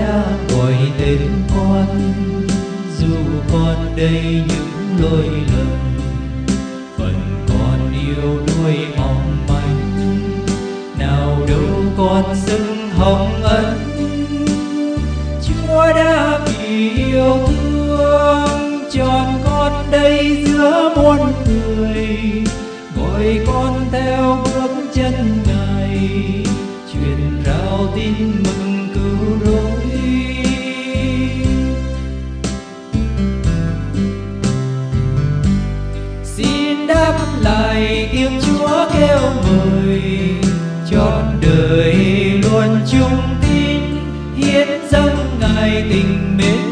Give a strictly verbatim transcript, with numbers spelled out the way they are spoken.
đã gọi tên con, dù con đây những lỗi lầm, phần con yêu đuối mong manh, nào đâu con xứng hồng ân. Chúa đã vì yêu thương chọn con đây giữa muôn người, gọi con theo bước chân Ngài, truyền rao tin mừng cứu rỗi. Xin đáp lại tiếng Chúa kêu mời, trọn đời luôn trung tín hiến dâng Ngài tình mến.